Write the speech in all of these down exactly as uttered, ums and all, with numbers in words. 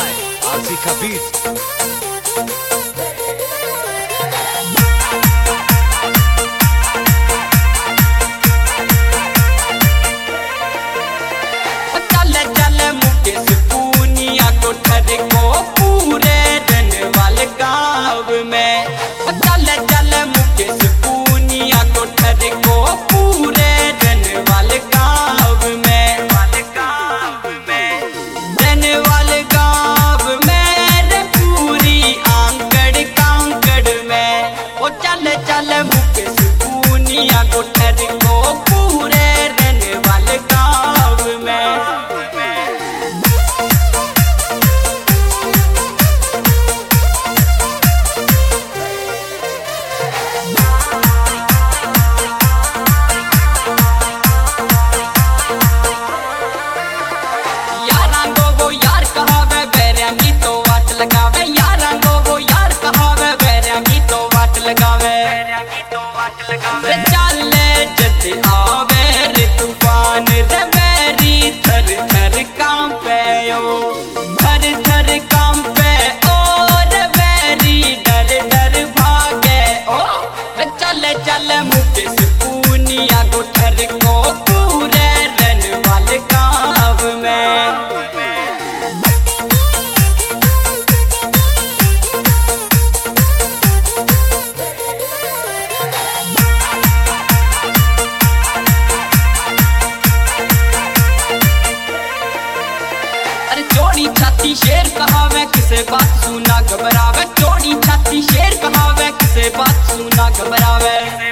आरसी का बीट। चले जते आवे रे तूफान रे बैरी थर थर कांपे ओ थर थर कांपे ओ रे बैरी डर डर भागे ओ चले चले मुकेश पूनिया गुठर को पूरे रन वाले गाँव में। चोरी छाती शेर कहावे किसे बात सुना घबरावे, चोरी छाती शेर कहावे किसे बात सुना घबरावे।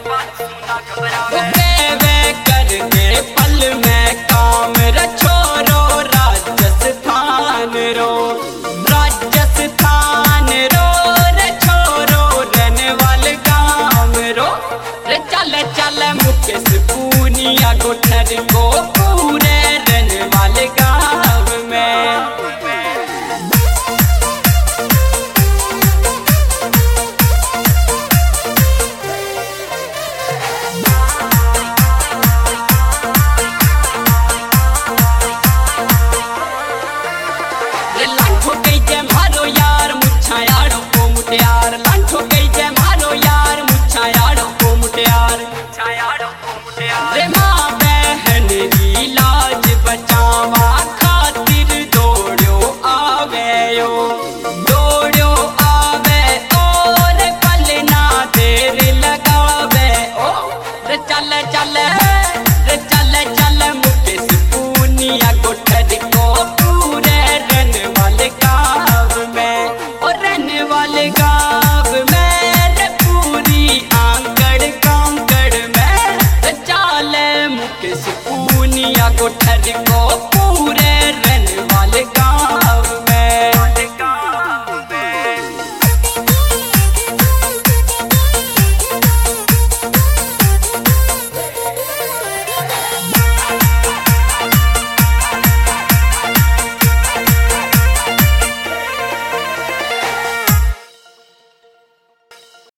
वे कर दे पल में काम रे छोरो राजस्थान रो राजस्थान रो रे छोरो रहने वाले गाँव रो रे चले चले मुकेश पूनिया गुठर को पूरे